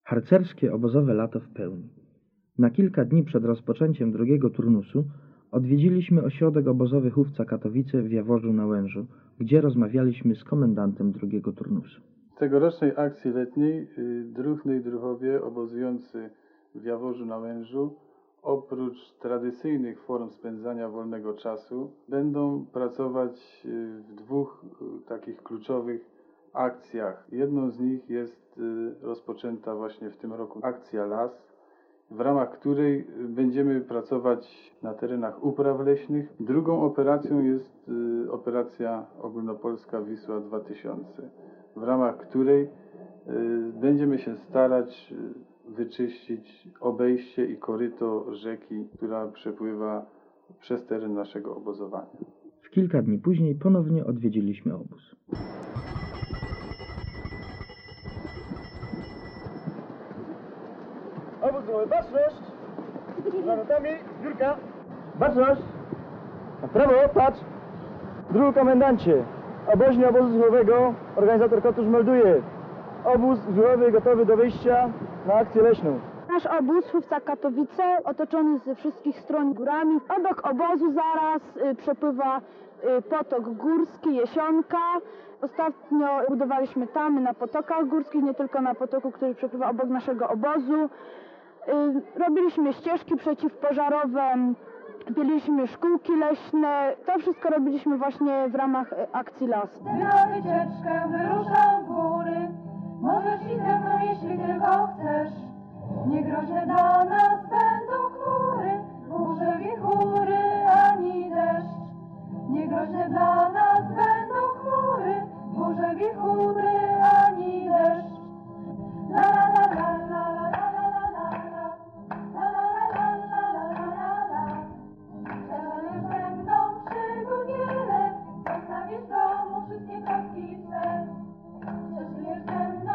Harcerskie obozowe lato w pełni. Na kilka dni przed rozpoczęciem drugiego turnusu odwiedziliśmy ośrodek obozowy Hufca Katowice w Jaworzu na Łężu, gdzie rozmawialiśmy z komendantem drugiego turnusu. W tegorocznej akcji letniej druhny i druhowie obozujący w Jaworzu na Łężu oprócz tradycyjnych form spędzania wolnego czasu będą pracować w dwóch takich kluczowych akcjach. Jedną z nich jest rozpoczęta właśnie w tym roku akcja Las, w ramach której będziemy pracować na terenach upraw leśnych. Drugą operacją jest operacja ogólnopolska Wisła 2000, w ramach której będziemy się starać wyczyścić obejście i koryto rzeki, która przepływa przez teren naszego obozowania. W kilka dni później ponownie odwiedziliśmy obóz. Obóz złowy, baczność! Z granatami, zbiórka! Baczność! Na prawo, patrz! Drugi komendancie, oboźny obozu złowego, organizator Kotusz melduje. Obóz złowy gotowy do wyjścia na akcję leśną. Nasz obóz Hufca Katowice, otoczony ze wszystkich stron górami. Obok obozu zaraz przepływa potok górski, Jesionka. Ostatnio budowaliśmy tamy na potokach górskich, nie tylko na potoku, który przepływa obok naszego obozu. Robiliśmy ścieżki przeciwpożarowe, pieliśmy szkółki leśne. To wszystko robiliśmy właśnie w ramach akcji Las. Na wycieczkę wyruszam w góry, możesz iść ze mną, jeśli tylko chcesz. Niegroźne dla nas będą chmury, burze, wichury, ani deszcz. Niegroźne dla nas będą chmury, burze, wichury, ani deszcz. La la la la la la la la la la. La la la la la la la la. Przeżyjesz ze mną przygód wiele, zostawisz w domu wszystkie troski i swe. Przeżyjesz ze mną